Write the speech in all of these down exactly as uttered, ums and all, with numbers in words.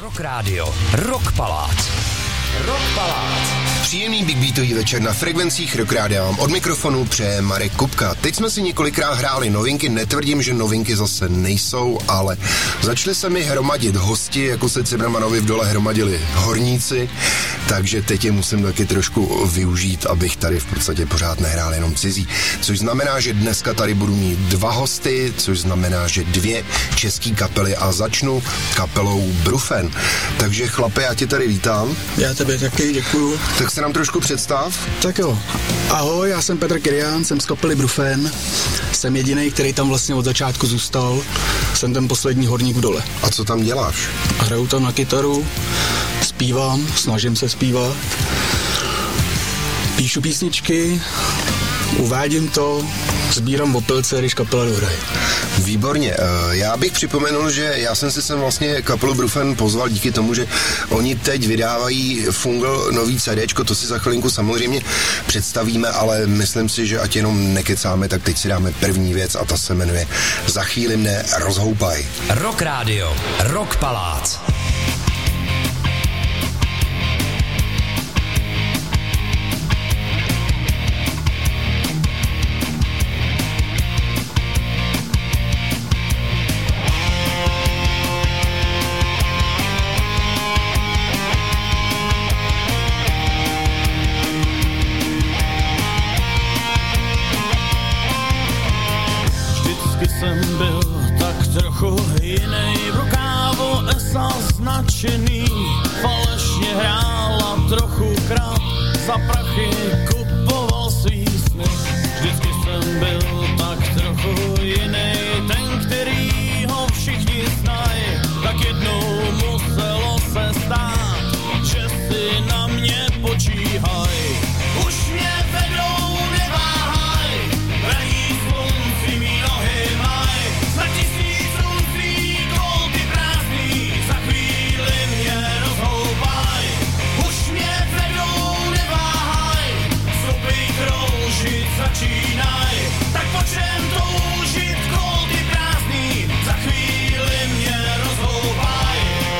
Rock Radio, Rock Palác. Rock Palác. Příjemný big beatový večer na frekvencích Rock Rádia vám od mikrofonu přeje Marek Kupka. Teď jsme si několikrát hráli novinky, netvrdím, že novinky zase nejsou, ale začali se mi hromadit hosti, jako se Cimrmanovi v Dole hromadili horníci, takže teď je musím taky trošku využít, abych tady v podstatě pořád nehrál jenom cizí. Což znamená, že dneska tady budu mít dva hosty, což znamená, že dvě český kapely a začnu kapelou Brufen. Takže chlape, já tě tady vítám. Já tebe taky, děkuju. Tak se nám trošku představ. Tak jo. Ahoj, já jsem Petr Kyrián, jsem z kapely Brufen. Jsem jedinej, který tam vlastně od začátku zůstal. Jsem ten poslední horník v Dole. A co tam děláš? Hraju tam na kytaru, zpívám, snažím se zpívat. Píšu písničky, uvádím to, sbírám opilce, když kapela dohraje. Výborně. Já bych připomenul, že já jsem si sem vlastně kapelu Brufen pozval díky tomu, že oni teď vydávají Fungal nový CDčko, to si za chvilinku samozřejmě představíme, ale myslím si, že ať jenom nekecáme, tak teď si dáme první věc a ta se jmenuje Za chvíli mne rozhoupaj. Rock Radio, Rock Palác. Jsem byl tak trochu jinej, v rukávu esa značený, falešně hrál a trochu krát, za prachy kupoval svý sny. Vždycky jsem byl tak trochu jinej, ten, který ho všichni znají, tak jednou muselo se stát, že si na mě počíhaj. Už mě vedou, neváhaj, vraní slunci mý nohy maj, za tisíc sluncí kolky prázdný, za chvíli mě rozhoupaj. Už mě vedou, neváhaj, stopy kroužit začínaj, tak po čem toužit kolky prázdný, za chvíli mě rozhoupaj.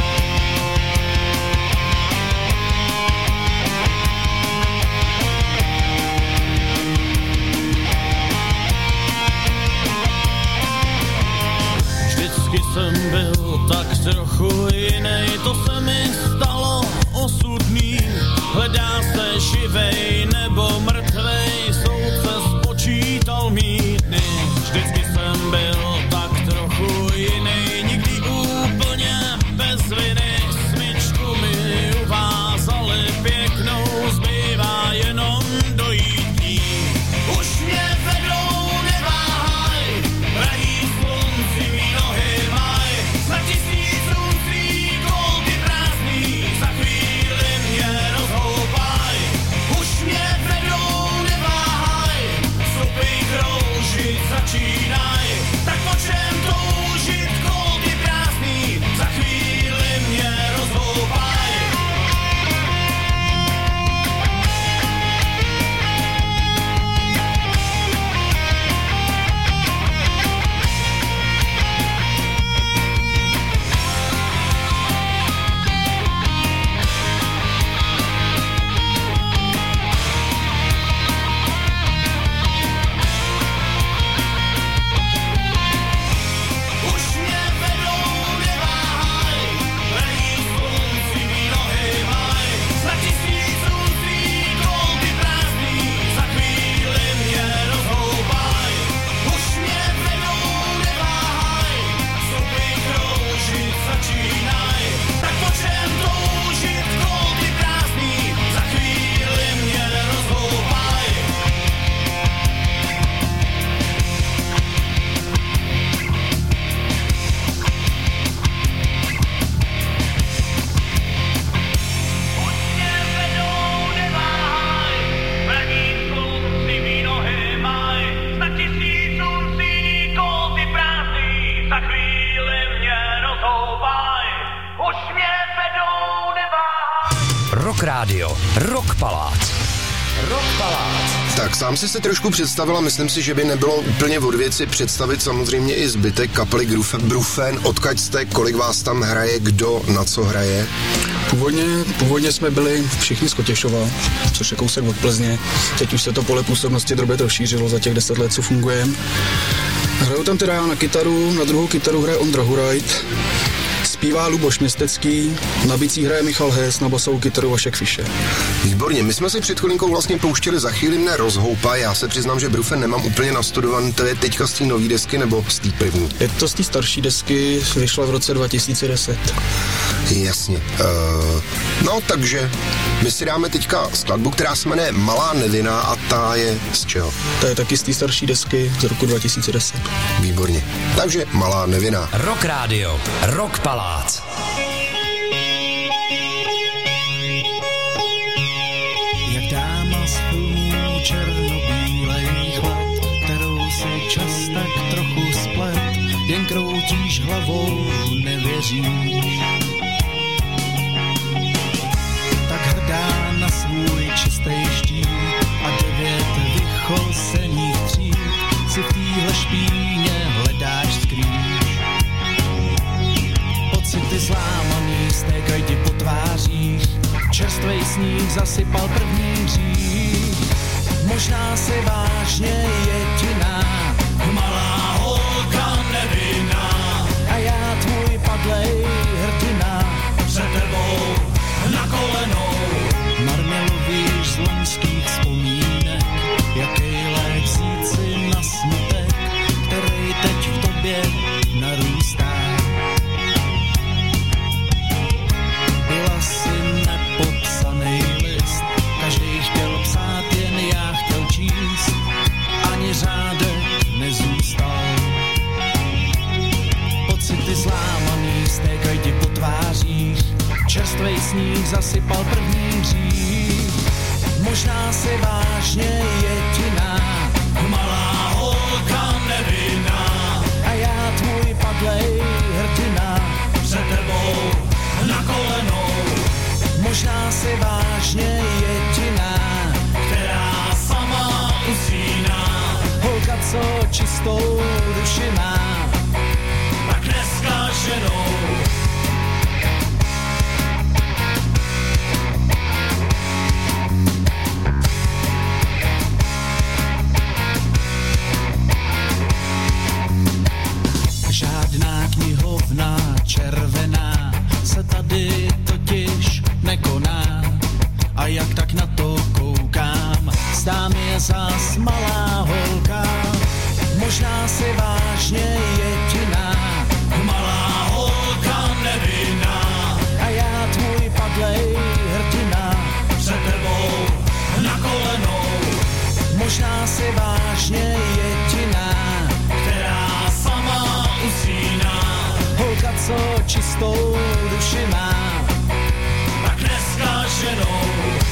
Vždycky jsem byl tak trochu jinej, to se mi stalo osudný. Hledá se živej nebo mrtvej, soudce spočítal mý dny. Vždycky jsem byl tak trochu jinej, nikdy úplně bez viny. Smyčku mi uvázali pěknou, zbývá jenom dojít ní. Už mě vedou, neváhaj, vraní slunci mý nohy maj, za tisíc sluncí kolky prázdný, za chvíli mě rozhoupaj. Už mě vedou, neváhaj, stopy kroužit začínaj, tak po čem toužit kolky prázdný, za chvíli mě rozhoupaj. Už mě vedou, neváhaj, vraní slunci mý nohy maj, za tisíc sluncí kolky prázdný, za chvíli mě rozhoupaj. Už mě vedou, neváhaj, stopy kroužit začínaj, tak po čem toužit kolky prázdný, za chvíli mě rozhoupaj. Už mě vedou, neváhaj, vraní slunci mý nohy maj, za tisíc sluncí kolky prázdný, za chvíli mě rozhoupaj. Už mě vedou, neváhaj. Rock Radio, Rock Palác. Rock Palác. Tak sám si se trošku představila, myslím si, že by nebylo úplně od věci představit samozřejmě i zbytek kapely Brufen, odkud jste, kolik vás tam hraje, kdo na co hraje? Původně, původně jsme byli všichni z Kotěšova, což je kousek od Plzně. Teď už se to pole působnosti drobě rozšířilo za těch deset let, co fungujeme. Hraju tam teda já na kytaru, na druhou kytaru hraje Ondra Hurajt, zpívá Luboš Městecký, na bicí hraje Michal Hes, na basovou kytaru Vašek Fischer. Výborně, my jsme si před chvilinkou vlastně pouštěli Za chvíli mne rozhoupa, já se přiznám, že Brufen nemám úplně nastudovaný, to je teďka z té nový desky nebo z té první? Je to z té starší desky, vyšla v roce dva tisíce deset. Jasně. Uh, no, takže my si dáme teďka skladbu, která se jmenuje Malá nevina a ta je z čeho? To je taky z té starší desky z roku dva tisíce deset. Výborně. Takže Malá nevina. Rock Radio, Rock Palác. Jak dáma z filmů černobílejch let, kterou si čas tak trochu splet, jen kroutíš hlavou, nevěříš. Tak hrdá na svůj čistý štít a devět vychosených tříd si v téhle špíně hledáš skrýš. Pocity zlámaný stékají ti po tvářích, čerstvej sníh zasypal první hřích. Možná si vážně jediná, malá holka nevinná, a já tvůj padlej hrdina, před tebou na kolenou. Marně lovíš z loňských vzpomínek, jaký lék vzít si na smutek, který teď v tobě narůstá. Byla si nepopsaný list, každý chtěl psát, jen já chtěl číst, ani řádek nezůstal. Pocity zlámaný stékají ti po tvářích, čerstvej sníh zasypal první hřích. Možná si vážně jediná, malá holka nevinná, a já tvůj padlej hrdina, před tebou na kolenou. Možná si vážně jediná, která sama usíná, holka, co čistou duši má, tak dneska ženou. Žádná knihovna červená se tady totiž nekoná. A jak tak na to koukám, stám je zas malá holka. Možná si vážně jediná, malá holka nevinná, a já tvůj padlej hrdina, před tebou na kolenou. Možná si vážně jediná, která sama usíná, holka, co čistou duši má, tak dneska ženou.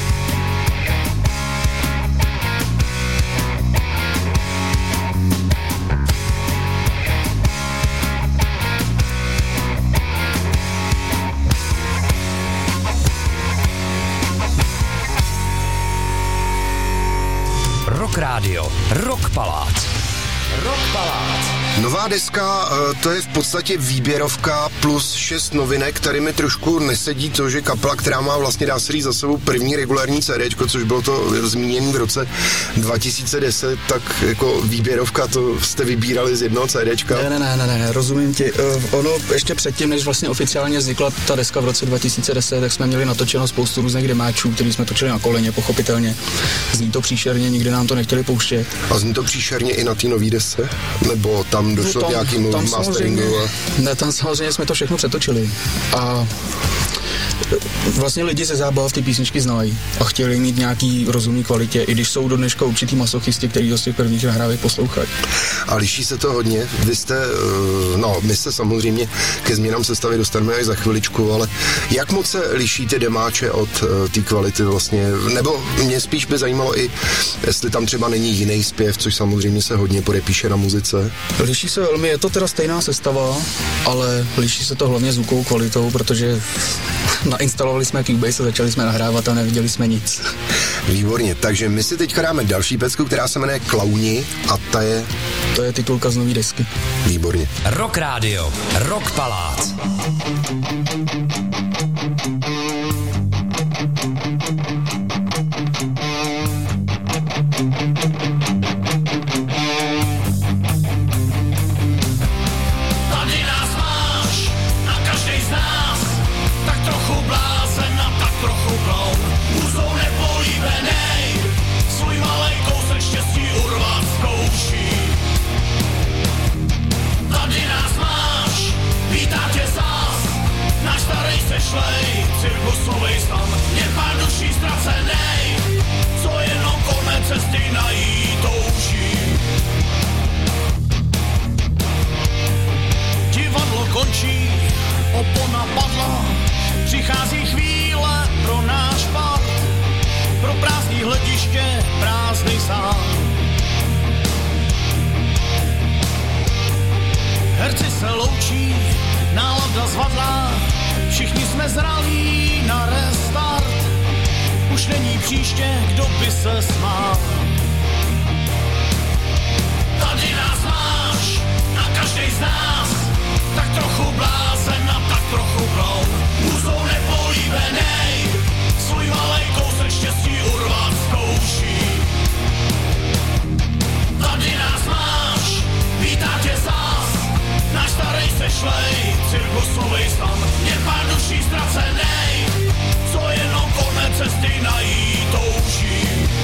Rock Radio, Rock Palác. Rock Palác. Nová deska, to je v podstatě výběrovka plus šest novinek, tady mi trošku nesedí to, že kapela, která má vlastně, dá se říct, za sebou první regulární CDčko, což bylo to zmíněné v roce dva tisíce deset, tak jako výběrovka, to jste vybírali z jednoho CDčka. Ne, ne, ne, ne, ne, rozumím ti. Uh, ono ještě předtím, než vlastně oficiálně vznikla ta deska v roce dva tisíce deset, tak jsme měli natočeno spoustu různých demáčů, který jsme točili na koleně, pochopitelně. Zní to příšerně, nikdy nám to nechtěli pouštět. A zní to příšerně i na té nový desce? Nebo tam došlo k nějakému masteringu? A... Ne, tam samozřejmě jsme to všechno přetočili. A vlastně lidi ze zábav ty písničky znají a chtěli mít nějaký rozumný kvalitě, i když jsou do dneška určitý masochisti, kteří z těch prvních nahrávek poslouchají. A liší se to hodně? Vy jste, no, my se samozřejmě ke změnám sestavy dostaneme až za chviličku, ale jak moc se liší ty demáče od té kvality vlastně? Nebo mě spíš by zajímalo i, jestli tam třeba není jiný zpěv, což samozřejmě se hodně podepíše na muzice. Liší se velmi, je to teda stejná sestava, ale liší se to hlavně zvukovou kvalitou, protože nainstalovali jsme Cubase a začali jsme nahrávat a neviděli jsme nic. Výborně, takže my si teďka dáme další pecku, která se jmenuje Klauni a ta je... To je titulka z nový desky. Výborně. Rock Radio, Rock Palác. Tady nás máš, na každej z nás, tak trochu blázen a tak trochu kloun. Úzou nepolíbenej, svůj malej kousek štěstí urvat zkouší. Tady nás máš, vítá tě zás, náš starej sešlej, cirkusovej stan, je pár duší ztracenej, co jenom konec cesty najít touží. Divadlo končí, opona padla, přichází chvíle pro náš part, pro prázdný hlediště, prázdný sál. Herci se loučí, nálada zvadlá, všichni jsme zralí na restart, už není příště, kdo by se smál. Tady nás máš, na každej z nás, tak trochu blázen a tak trochu kloun. Úzou nepolíbenej, svůj malej kousek štěstí urvat zkouší. Tady nás máš, vítá tě zás, náš starej sešlej, cirkusovej stan, je pár duší ztracenej, co jenom konec cesty najít touží.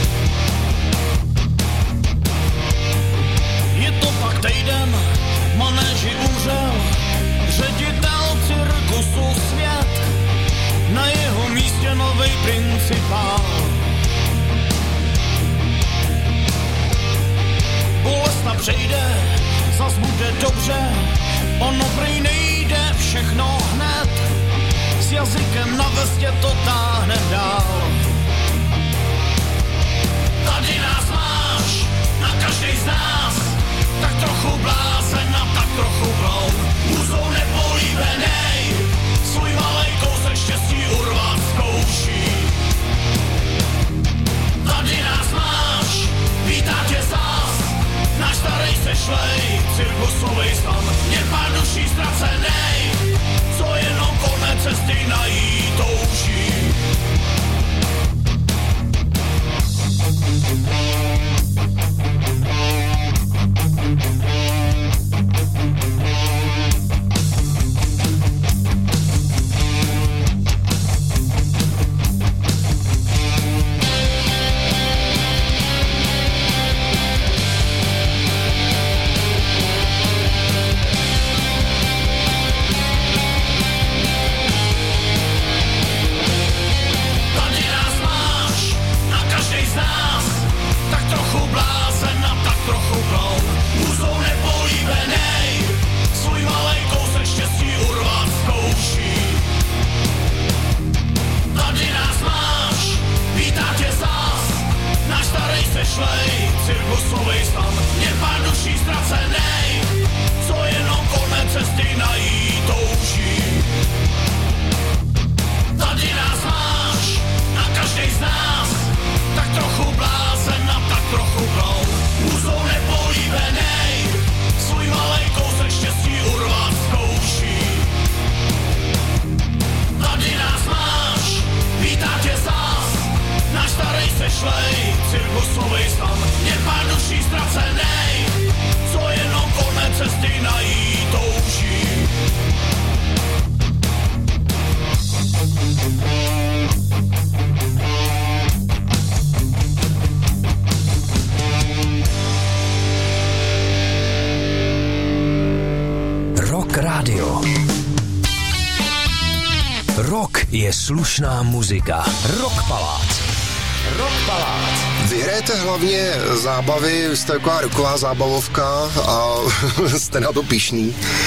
Je to pak týden, manéži umřel, ředitel cirkusu svět, na jeho místě novej principál. Bolesta přejde, zas bude dobře, ono prej nejde všechno hned, s jazykem na vestě to táhne dál. Tady nás máš, na každej z nás, tak trochu blázen a tak trochu kloun. Úzou nepolíbenej, svůj malej kousek štěstí urvat zkouší. Tady nás máš, vítá tě zás, náš starej sešlej, cirkusovej stan, je pár duší ztracenej, co jenom konec cesty najít touží. Rock je slušná muzika. Rock Palác. Rock Palác. Vy hrajete hlavně zábavy, jste taková rocková zábavovka a jste na to pyšný.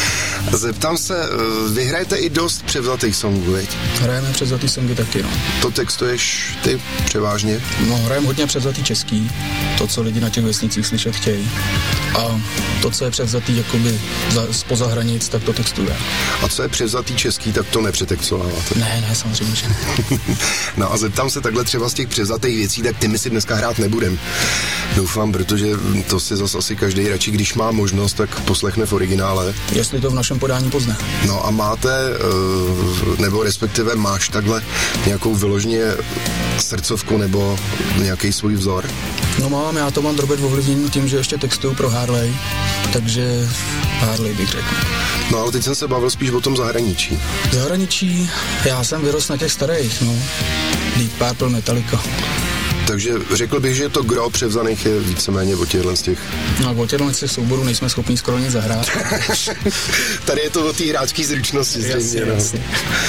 Zeptám se, vy hrajete i dost převzatých songů, veď? Hrajeme převzatý songy taky, no. To textuješ ty převážně? No, hrajeme hodně převzatý český, to, co lidi na těch vesnicích slyšet chtějí. A to, co je převzatý jakoby za, spoza hranic, tak to textuje. A co je převzatý český, tak to nepřetextováváte? Ne, ne, samozřejmě, že ne. No a zeptám se takhle třeba z těch převzatých věcí, tak ty my si dneska hrát nebudem. Doufám, protože to si zas asi každý radši, když má možnost, tak poslechne v originále. Jestli to v našem podání pozná. No a máte, nebo respektive máš takhle nějakou vyloženě srdcovku nebo nějaký svůj vzor? No mám, já to mám drobet ovlivnění tím, že ještě textuju pro Harley, takže Harley bych řekl. No ale teď jsem se bavil spíš o tom zahraničí. Zahraničí, já jsem vyrost na těch starých, no. Deep Purple, Metallica. Takže řekl bych, že to gro převzaných je víceméně o těchhle z těch. No o těchhle z těch souborů nejsme schopni skoro nic zahrát. Tady je to o té hráčské zručnosti. Jasně, no. jasně.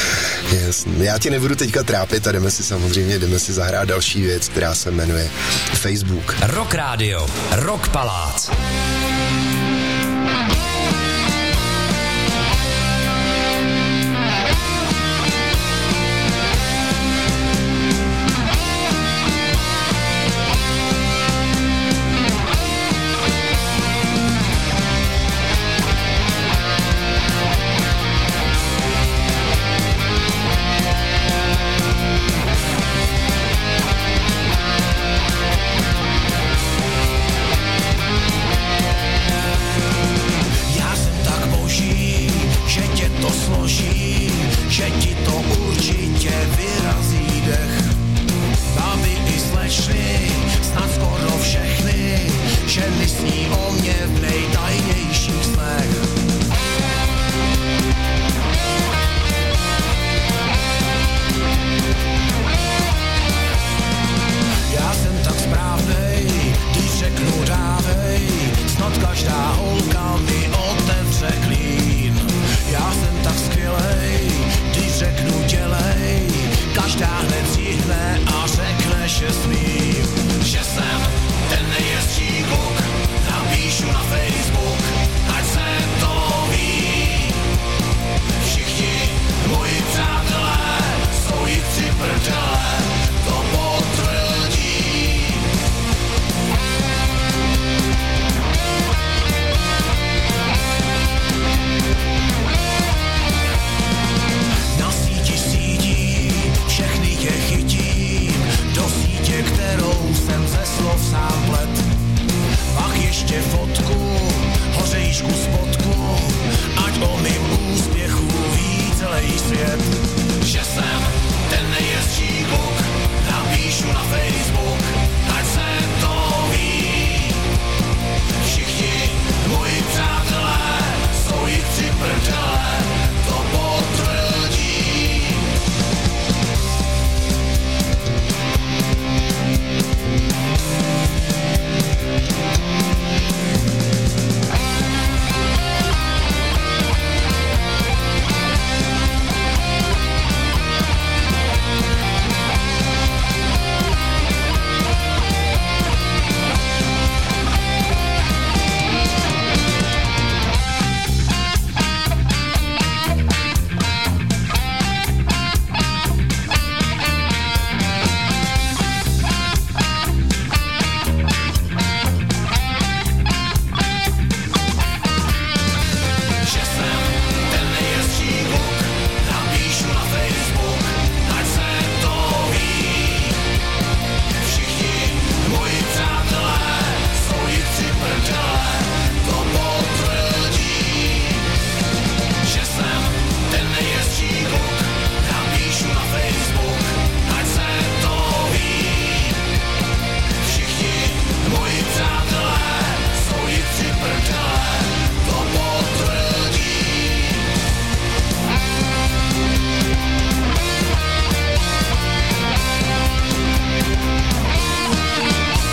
Jasně. Já ti nebudu teďka trápit a jdeme si samozřejmě, jdeme si zahrát další věc, která se jmenuje Facebook. Rock Radio, Rock Palác.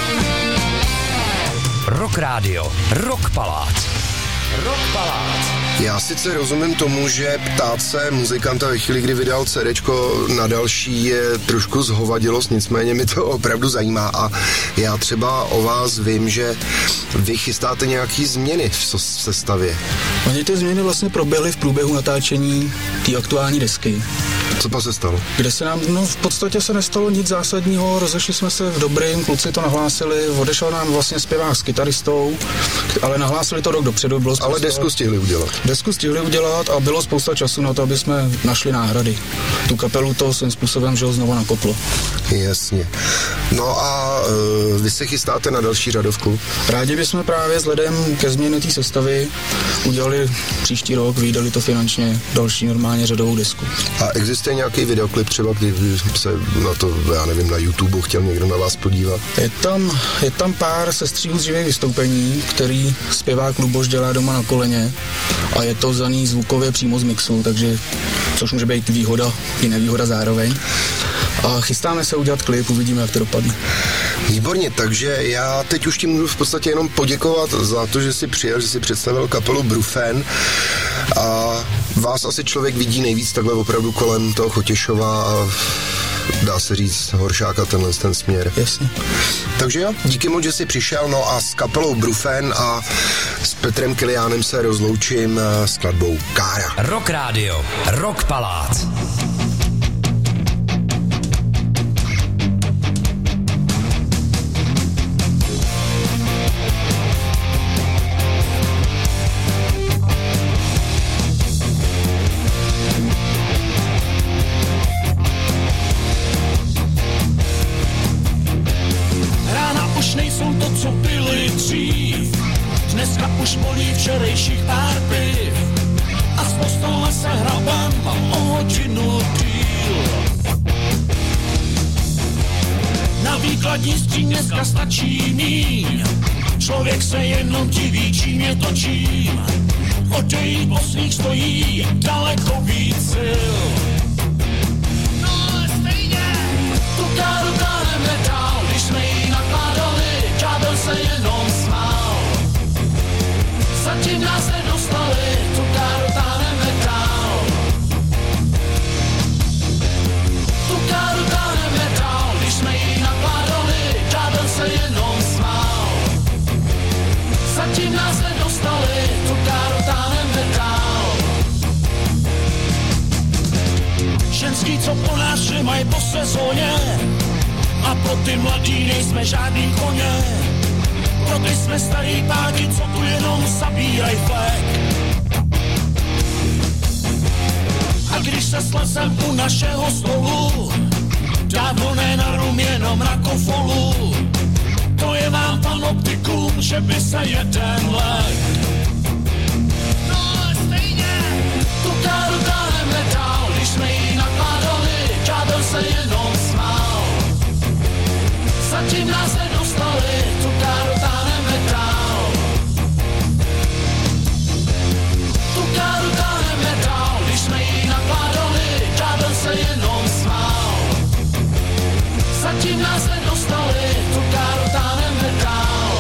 Rock Radio, Rock Palác. Rock Palác. Já sice rozumím tomu, že ptát se muzikanta ve chvíli, kdy vydal CDčko na další, je trošku zhovadilost, nicméně mi to opravdu zajímá a já třeba o vás vím, že vy chystáte nějaký změny v sestavě. Oni ty změny vlastně proběhly v průběhu natáčení té aktuální desky. Co pa se stalo? Kde se nám, no v podstatě se nestalo nic zásadního, rozešli jsme se v dobrým, kluci to nahlásili, odešel nám vlastně zpěvák s kytaristou, ale nahlásili to rok dopředu. Bylo ale desku stihli udělat. Desku stihli udělat a bylo spousta času na to, aby jsme našli náhrady. Tu kapelu to svým způsobem, že ho znovu nakoplo. Jasně. No a uh, vy se chystáte na další řadovku? Rádi bychom právě vzhledem ke změně té sestavy udělali příští rok, vydali to finančně další normálně řadovou desku. A existuje nějaký videoklip třeba, kdy se na to, já nevím, na YouTube chtěl někdo na vás podívat? Je tam, je tam pár sestřihů z živých vystoupení, který zpěvák Luboš dělá doma na koleně a je to vzaný zvukově přímo z mixu, takže což může být výhoda i nevýhoda zároveň. A chystáme se udělat klip, uvidíme, jak to dopadne. Výborně, takže já teď už ti můžu v podstatě jenom poděkovat za to, že jsi přijel, že jsi představil kapelu Brufen a vás asi člověk vidí nejvíc takhle opravdu kolem toho Chotěšova a dá se říct Horšáka tenhle ten směr. Jasně. Takže jo, díky moc, že jsi přišel, no a s kapelou Brufen a s Petrem Kiliánem se rozloučím s skladbou Kára. Rock Radio, Rock Palác. Dneska už bolí včerejších pár piv a z postele se hrabem o hodinu díl. Na výkladní skříň dneska stačí míň, člověk se jenom diví, čím je to čím. Od jejich posných stojí daleko víc sil. No ale stejně, tu káru táneme dál, když jsme jí nakládali, ďábel se jenom smál. Zatím nás nedostali, tu káru táneme dál. Tu káru táneme dál, když jsme jí nakládali, ďábel se jenom smál. Zatím nás nedostali, tu káru táneme dál. Ženský, co po nás mají po sezóně, a pro ty mladý nejsme žádný koně. Pro ty jsme starý pádi, co tu jenom zabíjaj flek. A když se slezem u našeho stolu, dávno ne na rum, jenom na kofolu. To je vám panoptikum, že by se jeden lek. No ale stejně, tu káru táneme dál, když jsme jí nakládali, ďábel se jenom smál. Zatím nás nedostali, tu káru táneme dál. Tu káru táneme dál, když jsme jí nakládali, ďábel se jenom smál. Zatím nás nedostali, tu káru táneme dál.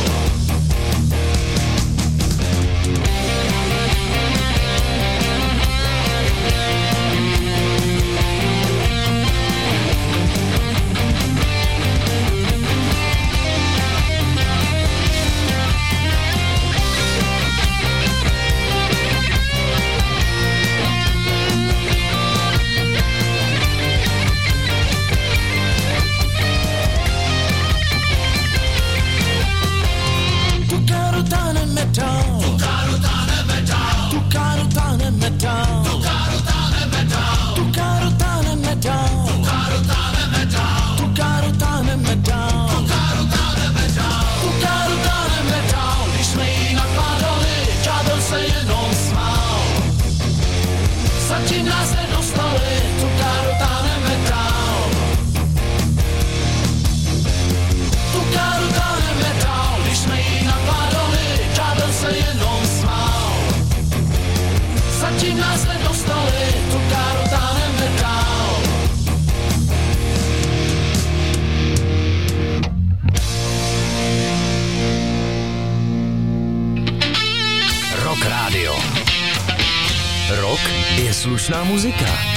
Zatím nás nedostali, tu káru táneme dál. Tu káru táneme dál, když jsme jí nakládali, ďábel se jenom smál. Zatím nás nedostali, tu káru táneme dál. Rock Radio. Rock je slušná muzika.